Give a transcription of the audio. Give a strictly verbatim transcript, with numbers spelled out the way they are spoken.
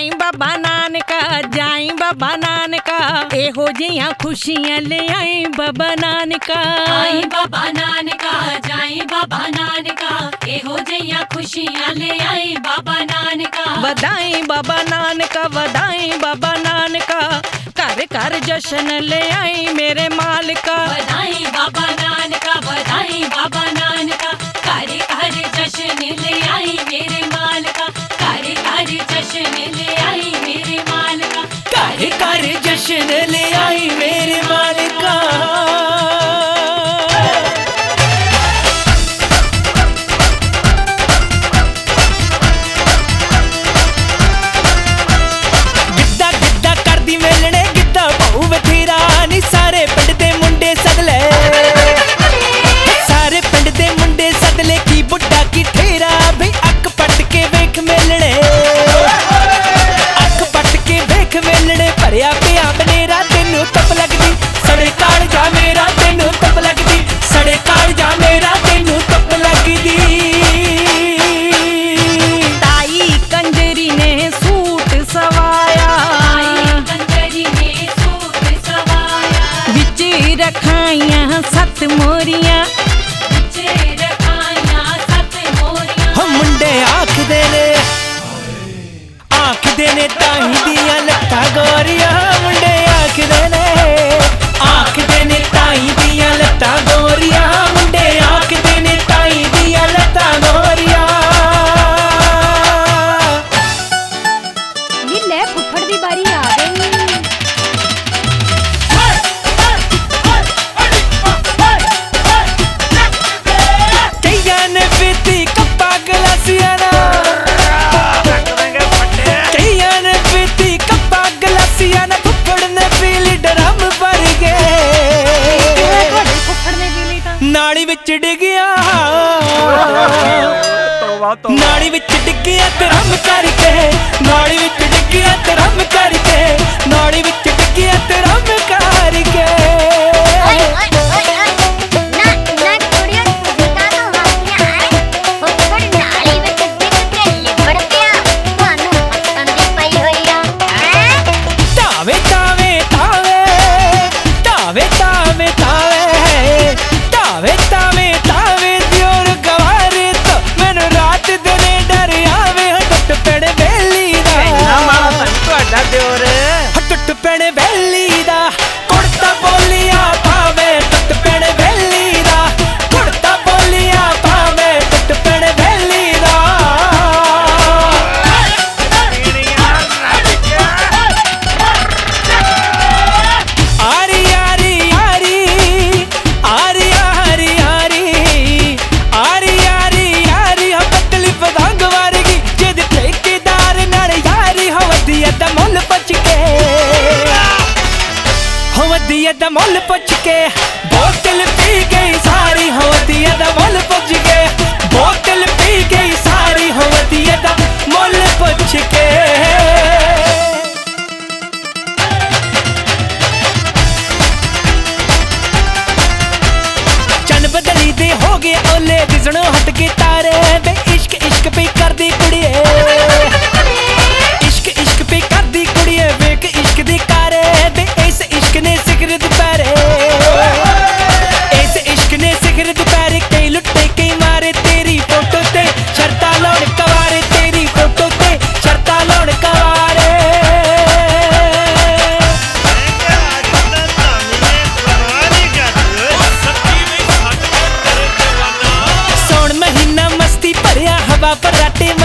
जाई बाबा नानका जाई बाबा नानका एहो जियां खुशियां ले आई बाबा नानका आई बाबा नानका जाई बाबा नानका एहो जियां खुशियां ले आई बाबा नानका बधाई बाबा नानका बधाई बाबा नानका घर घर जश्न ले आई मेरे मालिका बधाई बाबा नानका बधाई बाबा नानका घर घर जश्न ले आई मेरे मालिका घर घर जश्न ले आई मेरे मालिका घर घर जश्न ले आई मेरे मालिका गिद्दा गिद्दा करदी मेलने गिद्दा बहु बथेरा नी सारे पिंड दे मुंडे सदले सारे पिंड दे मुंडे सदले की बुड्ढा की ठेरा भी अक पट के वेख मेलने अक पट के वेख मेलने भरिया पिया बनेरा तेनू तप लगदी सड़े काल जा मेरा तेनू तप लगदी सड़े काल जा मेरा तेनू तप लगदी ताई कंजरी ने सूट सवाया आई कंजरी ने सूट सवाया विच रखाइयां सत मोरियां विच रखाइयां सत मोरियां हम मुंडे आखदे ने आखदे ने ताही दियां लत्तां गोरियां मुंडे आखदे ने आखदे ने ताही दियां लत्तां गोरियां मुंडे आखदे ने ताही दियां लत्तां गोरियां नी ले फुफड़ दी बारी आ गई कईयां ने पीती कप्पा गलासियां ना कईयां ने पीती कप्पा गलासियां ना फुफड़ ने पी ली ड्रम भर गए ਤੁਹਾਡੇ ਫੁੱਫੜ ਨੇ ਪੀ ਲਈ ਤਾਂ नाली विच डिग्गिया नाली विच डिग्गिया ते रम करके नाली विच डिग्गिया ते रम करके नाली विच डिग्गिया ते रम करके ਓਏ ਓਏ ਓਏ ਓਏ ਨਾ ਨਾ ਕੁੜੀਆਂ ਤੁਸੀਂ ਕਾਹਤੋਂ ਹੱਸਦੀਆਂ ਐ ਫੁੱਫੜ ਨਾਲੀ ਵਿੱਚ ਡਿੱਗ ਕੇ ਲਿਬੜ ਪਿਆ ਤੁਹਾਨੂੰ ਹੱਸਣ ਦੀ ਪਈ ਹੋਈ ਆ ਹੈ तावे तावे तावे तावे तावे तावे तावे तावे तावे दियोर गवारे तो मैनू रात दिने डर आवे टुट पेड़ बेली दा टुट पेड़ बेली दा कुड़ता बोलिया पावे टुट पेड़ बेली दा कुड़ता बोलिया पावे टुट पेड़ बेली दा आरी आरी आरी आरी आरी आरी आरी आरी आरी हो पतली पतंग वारगी जिद ठेकेदार नाल यारी हो वधिया दा मुल पुछ के हो वधिया दा मुल पुछ के बोतल पी गई सारी हो वधिया दा मुल पुछ के बोतल पी गई सारी हो वधिया दा मुल पुछ के चन बदली दे हो गए ओले दिसणों हट के तारे बे इश्क इश्क पे करदी कुड़िए इश्क इश्क पे करदी कुड़िए वेख इश्क दी कारे बे इस इश्क ने सिगर दुपहरे इस इश्क ने सिगर दुपहरे कई लुट्टे कई मारे तेरी फोटो ते शर्ता लाउण कवारे तेरी फोटो ते शर्ता लाउण कवारे सौण महीना मस्ती भरिया हवा पर राटे